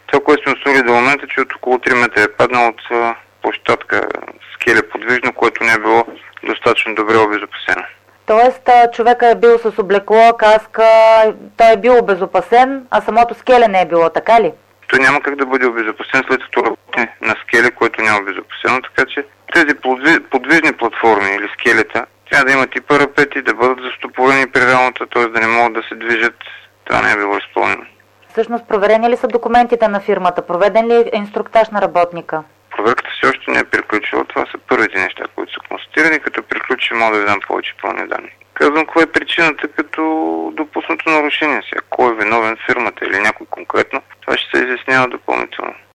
Това, което сме установили до момента, че от около 3 метра е паднал от площадка скеле подвижно, което не е било достатъчно добре обезопасено. Тоест човека е бил с облекло, каска, той е бил обезопасен, а самото скеле не е било, така ли? Той няма как да бъде обезопасен, след като работи на скеле, което няма обезопасено, така че тези подвижни платформи или скелета трябва да имат и парапети, да бъдат застопорени при работа, т.е. да не могат да се движат. Това не е било изпълнено. Всъщност проверени ли са документите на фирмата? Проведен ли е инструктаж на работника? Проверката все още не е приключила. Това са първите неща, които са констатирани. Като приключи, мога да ви дам повече пълни данни. Казвам, каква е причината като допуснато нарушение сега.